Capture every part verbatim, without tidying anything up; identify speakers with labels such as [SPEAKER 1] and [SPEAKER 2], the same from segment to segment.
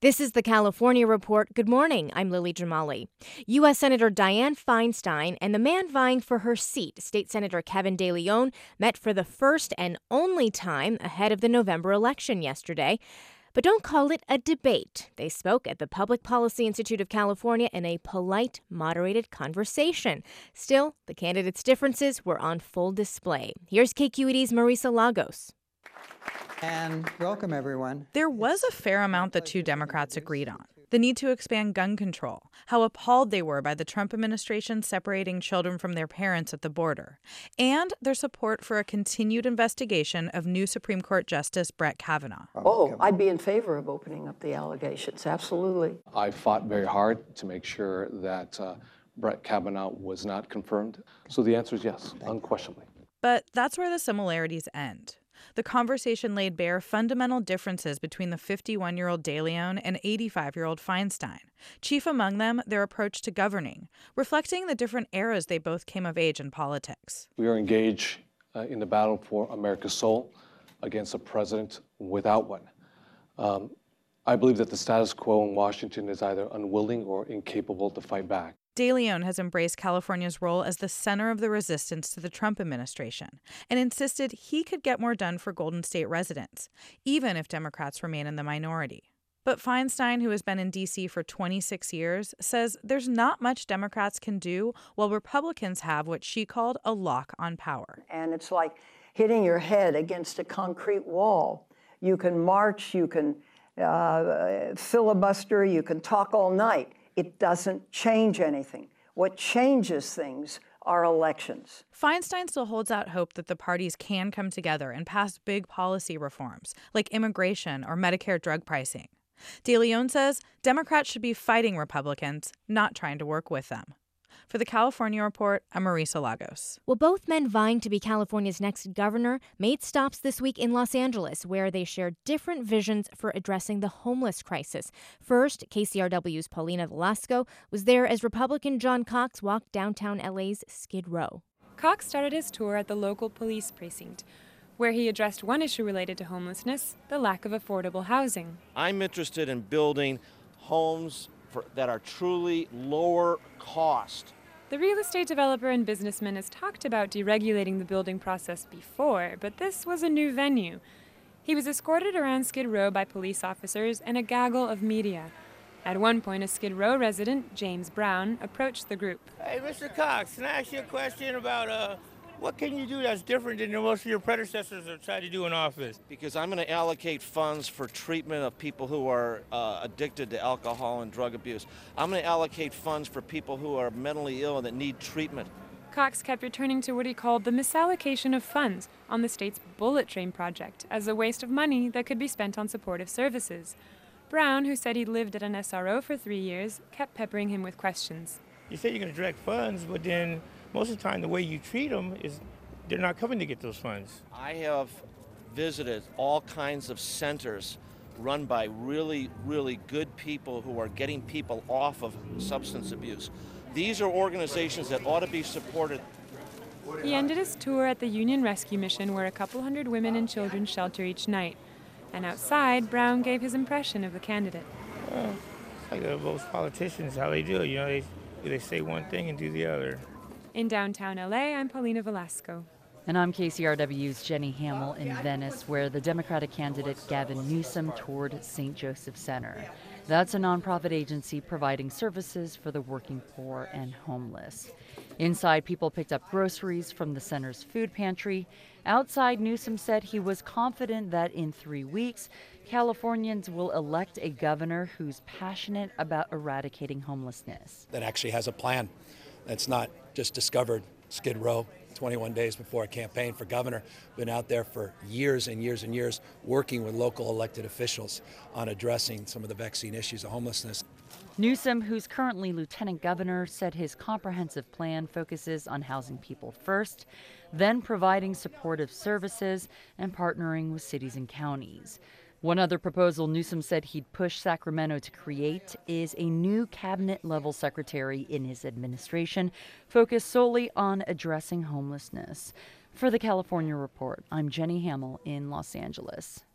[SPEAKER 1] This is the California Report. Good morning. I'm Lily Jamali. U S. Senator Dianne Feinstein and the man vying for her seat, State Senator Kevin De Leon, met for the first and only time ahead of the November election yesterday. But don't call it a debate. They spoke at the Public Policy Institute of California in a polite, moderated conversation. Still, the candidates' differences were on full display. Here's K Q E D's Marisa Lagos.
[SPEAKER 2] And welcome, everyone.
[SPEAKER 3] There was a fair amount the two Democrats agreed on. The need to expand gun control, how appalled they were by the Trump administration separating children from their parents at the border, and their support for a continued investigation of new Supreme Court Justice Brett Kavanaugh.
[SPEAKER 4] Oh, I'd be in favor of opening up the allegations, absolutely.
[SPEAKER 5] I fought very hard to make sure that uh, Brett Kavanaugh was not confirmed. So the answer is yes, unquestionably.
[SPEAKER 3] But that's where the similarities end. The conversation laid bare fundamental differences between the fifty-one-year-old De Leon and eighty-five-year-old Feinstein. Chief among them, their approach to governing, reflecting the different eras they both came of age in politics.
[SPEAKER 5] We are engaged uh, in the battle for America's soul against a president without one. Um, I believe that the status quo in Washington is either unwilling or incapable to fight back.
[SPEAKER 3] De Leon has embraced California's role as the center of the resistance to the Trump administration and insisted he could get more done for Golden State residents, even if Democrats remain in the minority. But Feinstein, who has been in D C for twenty-six years, says there's not much Democrats can do while Republicans have what she called a lock on power.
[SPEAKER 4] And it's like hitting your head against a concrete wall. You can march, you can uh, filibuster, you can talk all night. It doesn't change anything. What changes things are elections.
[SPEAKER 3] Feinstein still holds out hope that the parties can come together and pass big policy reforms, like immigration or Medicare drug pricing. De Leon says Democrats should be fighting Republicans, not trying to work with them. For the California Report, I'm Marisa Lagos.
[SPEAKER 1] Well, both men vying to be California's next governor made stops this week in Los Angeles, where they shared different visions for addressing the homeless crisis. First, K C R W's Paulina Velasco was there as Republican John Cox walked downtown L A's Skid Row.
[SPEAKER 6] Cox started his tour at the local police precinct, where he addressed one issue related to homelessness, the lack of affordable housing.
[SPEAKER 7] I'm interested in building homes for, that are truly lower cost.
[SPEAKER 6] The real estate developer and businessman has talked about deregulating the building process before, but this was a new venue. He was escorted around Skid Row by police officers and a gaggle of media. At one point, a Skid Row resident, James Brown, approached the group.
[SPEAKER 8] Hey, Mister Cox, can I ask you a question about uh, what can you do that's different than most of your predecessors have tried to do in office?
[SPEAKER 7] Because I'm going to allocate funds for treatment of people who are uh, addicted to alcohol and drug abuse. I'm going to allocate funds for people who are mentally ill and that need treatment.
[SPEAKER 6] Cox kept returning to what he called the misallocation of funds on the state's bullet train project as a waste of money that could be spent on supportive services. Brown, who said he lived at an S R O for three years, kept peppering him with questions.
[SPEAKER 8] You say you're going to direct funds, but then most of the time the way you treat them is they're not coming to get those funds.
[SPEAKER 7] I have visited all kinds of centers run by really, really good people who are getting people off of substance abuse. These are organizations that ought to be supported.
[SPEAKER 6] He ended his tour at the Union Rescue Mission, where a couple hundred women and children shelter each night. And outside, Brown gave his impression of the candidate.
[SPEAKER 8] Well, it's like uh, most politicians, how they do it. You know, they, they say one thing and do the other.
[SPEAKER 6] In downtown L A, I'm Paulina Velasco.
[SPEAKER 9] And I'm K C R W's Jenny Hamill in Venice, where the Democratic candidate Gavin Newsom toured Saint Joseph Center. That's a nonprofit agency providing services for the working poor and homeless. Inside, people picked up groceries from the center's food pantry. Outside, Newsom said he was confident that in three weeks, Californians will elect a governor who's passionate about eradicating homelessness.
[SPEAKER 10] That actually has a plan. That's not just discovered Skid Row twenty-one days before a campaign for governor. Been out there for years and years and years working with local elected officials on addressing some of the vexing issues of homelessness.
[SPEAKER 9] Newsom, who's currently lieutenant governor, said his comprehensive plan focuses on housing people first, then providing supportive services and partnering with cities and counties. One other proposal Newsom said he'd push Sacramento to create is a new cabinet-level secretary in his administration focused solely on addressing homelessness. For the California Report, I'm Jenny Hamill in Los Angeles.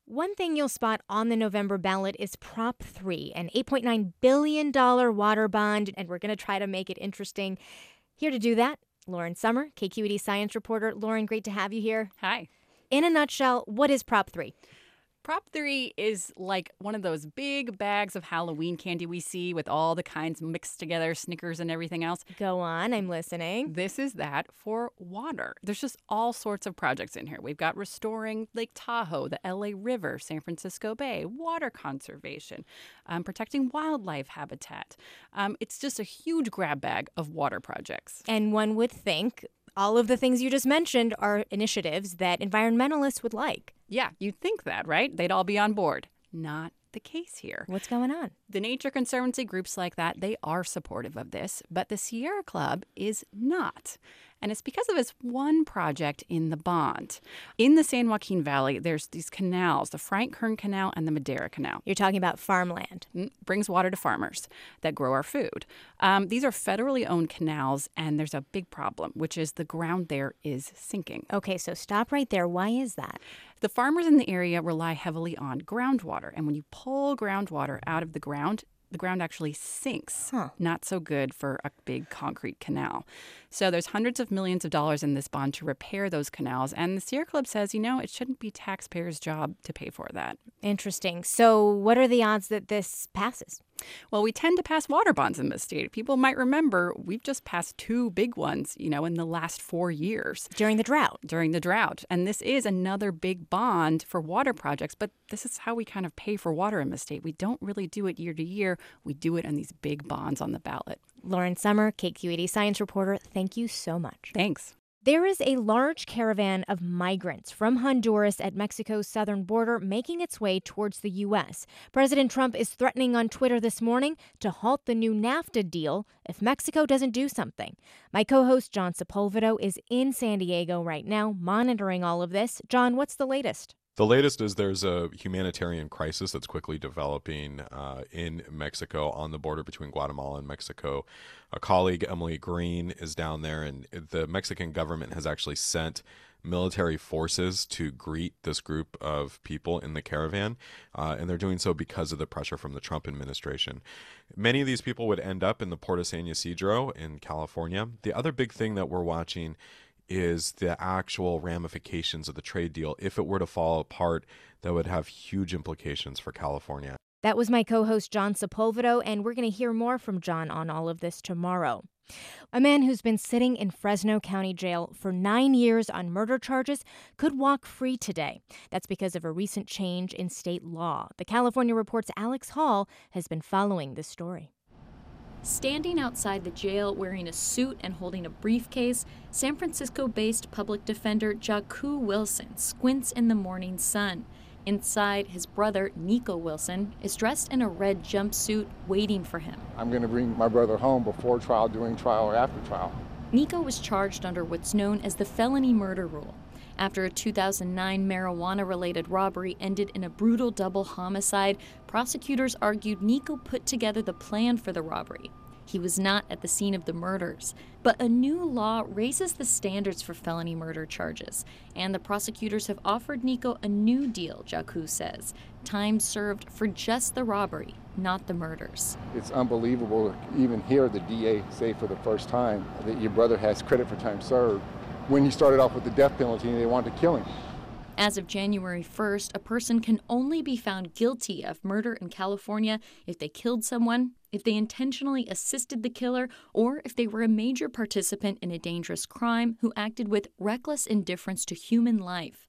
[SPEAKER 1] One thing you'll spot on the November ballot is Prop three, an eight point nine billion dollars water bond, and we're going to try to make it interesting. Here to do that, Lauren Sommer, K Q E D science reporter. Lauren, great to have you here.
[SPEAKER 11] Hi.
[SPEAKER 1] In a nutshell, what is Prop three?
[SPEAKER 11] Prop three is like one of those big bags of Halloween candy we see with all the kinds mixed together, Snickers and everything else.
[SPEAKER 1] Go on, I'm listening.
[SPEAKER 11] This is that for water. There's just all sorts of projects in here. We've got restoring Lake Tahoe, the L A River, San Francisco Bay, water conservation, um, protecting wildlife habitat. Um, it's just a huge grab bag of water projects.
[SPEAKER 1] And one would think all of the things you just mentioned are initiatives that environmentalists would like.
[SPEAKER 11] Yeah, you'd think that, right? They'd all be on board. Not the case here.
[SPEAKER 1] What's going on?
[SPEAKER 11] The Nature Conservancy, groups like that, they are supportive of this, but the Sierra Club is not. And it's because of this one project in the bond. In the San Joaquin Valley, there's these canals, the Frank Kern Canal and the Madera Canal.
[SPEAKER 1] You're talking about farmland.
[SPEAKER 11] It brings water to farmers that grow our food. Um, these are federally owned canals, and there's a big problem, which is the ground there is sinking.
[SPEAKER 1] Okay, so stop right there. Why is that?
[SPEAKER 11] The farmers in the area rely heavily on groundwater, and when you pull groundwater out of the ground, the ground actually sinks.
[SPEAKER 1] Huh.
[SPEAKER 11] Not so good for a big concrete canal. So there's hundreds of millions of dollars in this bond to repair those canals. And the Sierra Club says, you know, it shouldn't be taxpayers' job to pay for that.
[SPEAKER 1] Interesting. So what are the odds that this passes?
[SPEAKER 11] Well, we tend to pass water bonds in this state. People might remember we've just passed two big ones, you know, in the last four years.
[SPEAKER 1] During the drought.
[SPEAKER 11] During the drought. And this is another big bond for water projects. But this is how we kind of pay for water in the state. We don't really do it year to year. We do it on these big bonds on the ballot.
[SPEAKER 1] Lauren Sommer, K Q E D science reporter, thank you so much.
[SPEAKER 11] Thanks.
[SPEAKER 1] There is a large caravan of migrants from Honduras at Mexico's southern border making its way towards the U S. President Trump is threatening on Twitter this morning to halt the new NAFTA deal if Mexico doesn't do something. My co-host John Sepulveda is in San Diego right now monitoring all of this. John, what's the latest?
[SPEAKER 12] The latest is there's a humanitarian crisis that's quickly developing uh, in Mexico on the border between Guatemala and Mexico. A colleague, Emily Green, is down there, and the Mexican government has actually sent military forces to greet this group of people in the caravan, uh, and they're doing so because of the pressure from the Trump administration. Many of these people would end up in the Port of San Ysidro in California. The other big thing that we're watching is the actual ramifications of the trade deal. If it were to fall apart, that would have huge implications for California.
[SPEAKER 1] That was my co-host John Sepulveda, and we're going to hear more from John on all of this tomorrow. A man who's been sitting in Fresno County Jail for nine years on murder charges could walk free today. That's because of a recent change in state law. The California Report's Alex Hall has been following this story.
[SPEAKER 13] Standing outside the jail wearing a suit and holding a briefcase, San Francisco-based public defender Jaku Wilson squints in the morning sun. Inside, his brother, Nico Wilson, is dressed in a red jumpsuit waiting for him.
[SPEAKER 14] I'm going to bring my brother home before trial, during trial, or after trial.
[SPEAKER 13] Nico was charged under what's known as the felony murder rule. After a two thousand nine marijuana-related robbery ended in a brutal double homicide, prosecutors argued Nico put together the plan for the robbery. He was not at the scene of the murders. But a new law raises the standards for felony murder charges, and the prosecutors have offered Nico a new deal, Jaku says. Time served for just the robbery, not the murders.
[SPEAKER 14] It's unbelievable to even hear the D A say for the first time that your brother has credit for time served when he started off with the death penalty and they wanted to kill him.
[SPEAKER 13] As of January first, a person can only be found guilty of murder in California if they killed someone, if they intentionally assisted the killer, or if they were a major participant in a dangerous crime who acted with reckless indifference to human life.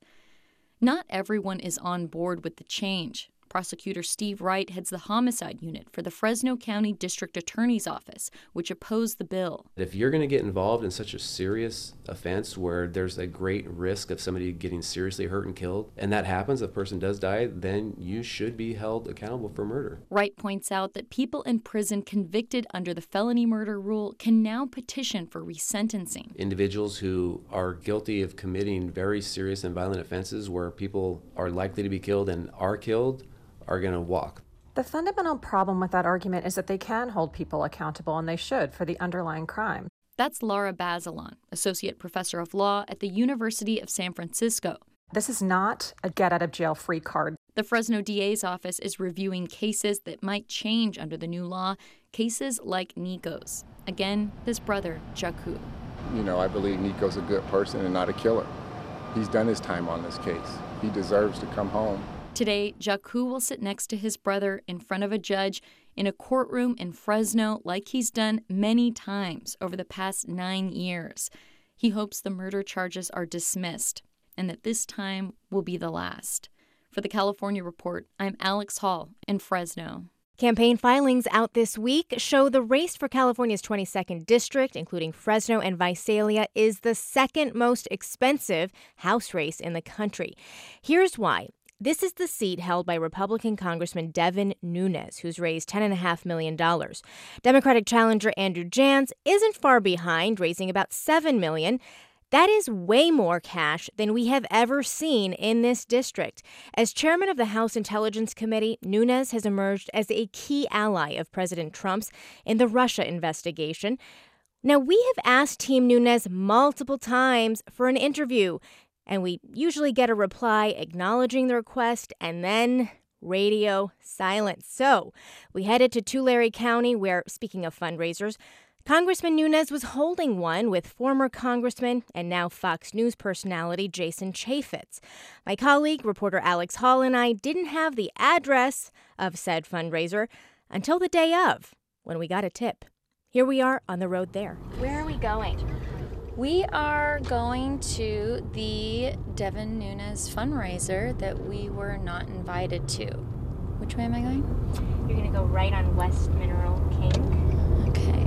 [SPEAKER 13] Not everyone is on board with the change. Prosecutor Steve Wright heads the homicide unit for the Fresno County District Attorney's Office, which opposed the bill.
[SPEAKER 15] If you're going to get involved in such a serious offense where there's a great risk of somebody getting seriously hurt and killed, and that happens, if a person does die, then you should be held accountable for murder.
[SPEAKER 13] Wright points out that people in prison convicted under the felony murder rule can now petition for resentencing.
[SPEAKER 15] Individuals who are guilty of committing very serious and violent offenses where people are likely to be killed and are killed are going to walk.
[SPEAKER 16] The fundamental problem with that argument is that they can hold people accountable, and they should, for the underlying crime.
[SPEAKER 13] That's Laura Bazelon, Associate Professor of Law at the University of San Francisco.
[SPEAKER 16] This is not a get-out-of-jail-free card.
[SPEAKER 13] The Fresno D A's office is reviewing cases that might change under the new law, cases like Nico's. Again, this brother, Jaku.
[SPEAKER 14] You know, I believe Nico's a good person and not a killer. He's done his time on this case. He deserves to come home.
[SPEAKER 13] Today, Jaku will sit next to his brother in front of a judge in a courtroom in Fresno like he's done many times over the past nine years. He hopes the murder charges are dismissed and that this time will be the last. For the California Report, I'm Alex Hall in Fresno.
[SPEAKER 1] Campaign filings out this week show the race for California's twenty-second district, including Fresno and Visalia, is the second most expensive House race in the country. Here's why. This is the seat held by Republican Congressman Devin Nunes, who's raised ten point five million dollars. Democratic challenger Andrew Jans isn't far behind, raising about seven million dollars. That is way more cash than we have ever seen in this district. As chairman of the House Intelligence Committee, Nunes has emerged as a key ally of President Trump's in the Russia investigation. Now, we have asked Team Nunes multiple times for an interview, and we usually get a reply acknowledging the request and then radio silence. So we headed to Tulare County, where, speaking of fundraisers, Congressman Nunes was holding one with former Congressman and now Fox News personality Jason Chaffetz. My colleague, reporter Alex Hall, and I didn't have the address of said fundraiser until the day of, when we got a tip. Here we are on the road there.
[SPEAKER 13] Where are we going? We are going to the Devin Nunes fundraiser that we were not invited to. Which way am I going?
[SPEAKER 1] You're going to go right on West Mineral King.
[SPEAKER 13] Okay.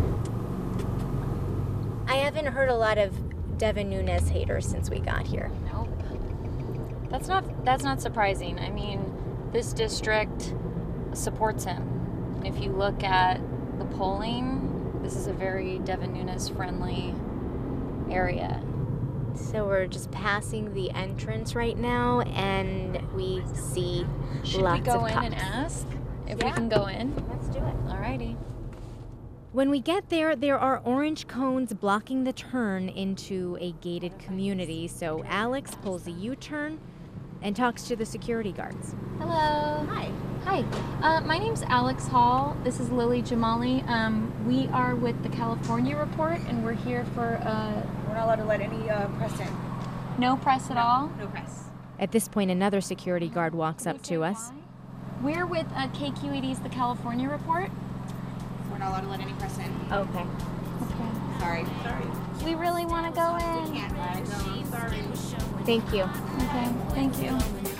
[SPEAKER 1] I haven't heard a lot of Devin Nunes haters since we got here.
[SPEAKER 13] Nope. That's not that's not surprising. I mean, this district supports him. If you look at the polling, this is a very Devin Nunes friendly area.
[SPEAKER 1] So we're just passing the entrance right now, and we see
[SPEAKER 13] Should
[SPEAKER 1] lots
[SPEAKER 13] we go
[SPEAKER 1] of
[SPEAKER 13] in
[SPEAKER 1] cops.
[SPEAKER 13] and ask if
[SPEAKER 1] Yeah.
[SPEAKER 13] we can go in?
[SPEAKER 1] Let's do it.
[SPEAKER 13] Alrighty.
[SPEAKER 1] When we get there, there are orange cones blocking the turn into a gated community. So Alex pulls a U-turn and talks to the security guards.
[SPEAKER 13] Hello.
[SPEAKER 1] Hi.
[SPEAKER 13] Hi. Uh, my name's Alex Hall. This is Lily Jamali. Um, we are with the California Report, and we're here for. Uh,
[SPEAKER 17] we're not allowed to let any uh, press in.
[SPEAKER 13] No press at
[SPEAKER 17] no,
[SPEAKER 13] all.
[SPEAKER 17] No press.
[SPEAKER 1] At this point, another security guard walks up to us.
[SPEAKER 13] Why? We're with uh, K Q E D's The California Report.
[SPEAKER 17] We're not allowed to let any press in.
[SPEAKER 1] Okay.
[SPEAKER 13] Okay.
[SPEAKER 17] Sorry. Sorry.
[SPEAKER 13] We really want to go in.
[SPEAKER 17] We can't. Right? No, sorry.
[SPEAKER 1] Thank you.
[SPEAKER 13] Okay. Thank you.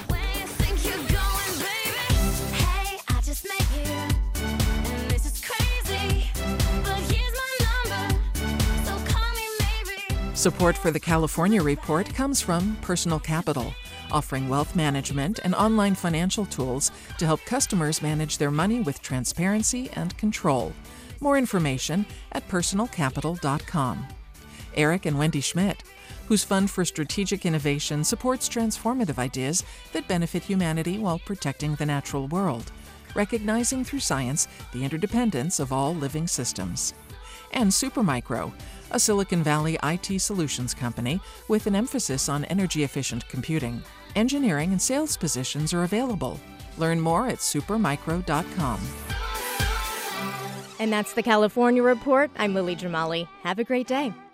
[SPEAKER 18] Support for the California Report comes from Personal Capital, offering wealth management and online financial tools to help customers manage their money with transparency and control. More information at personal capital dot com. Eric and Wendy Schmidt, whose Fund for Strategic Innovation supports transformative ideas that benefit humanity while protecting the natural world, recognizing through science the interdependence of all living systems. And Supermicro, a Silicon Valley I T solutions company with an emphasis on energy-efficient computing. Engineering and sales positions are available. Learn more at supermicro dot com.
[SPEAKER 1] And that's the California Report. I'm Lily Jamali. Have a great day.